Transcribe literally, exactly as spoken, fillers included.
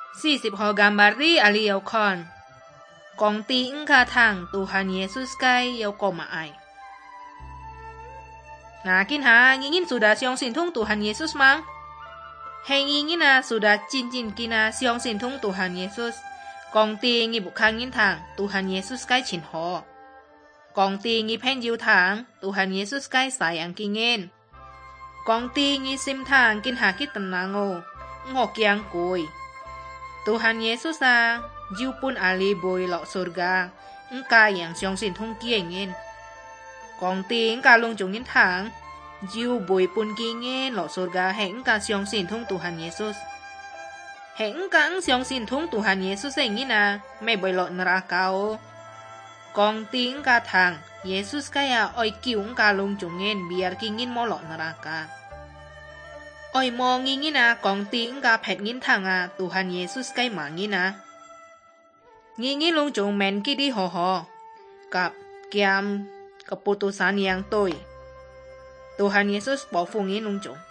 สี่สิบหอgambar di ali yau kon. Kong ti engka thang Tuhan Yesus kai yau ko maai. Nah, kin ha ngingin sudah siong sintung Tuhan Yesus mang. Hei ngingin na sudah cincin kina siong sintung Tuhan Yesus. Kong ti ngi bukhangin thang Tuhan Yesus kai chin ho. Kong ti ngi pen yiu thang Tuhan Yesus kai sayang kingin. Kong ti ngi sim thang kin ha kit tenango. Ngok yang kui. Tuhan Yesus na jiu pun ali boy lok surga. Engka yang siong sintung kiengin. Kong ti engka lung jungin thang. Jiu boy pun kiengin lok surga he engka siong sintung Tuhan Yesus. He engka eng siong sintung Tuhan Yesus engin na me boy lok neraka o. Kong ti engka thang Yesus kaya oi kiu engka lung jungin biar kingin mo lok neraka. Oi mo ngingin na kong ti engka pet ngin thang a Tuhan Yesus kay mangin na. Ngingin lung jung men kidi ho ho. Kap kiam keputusan yang toy. Tuhan Yesus bỏ phù ngin lung jung.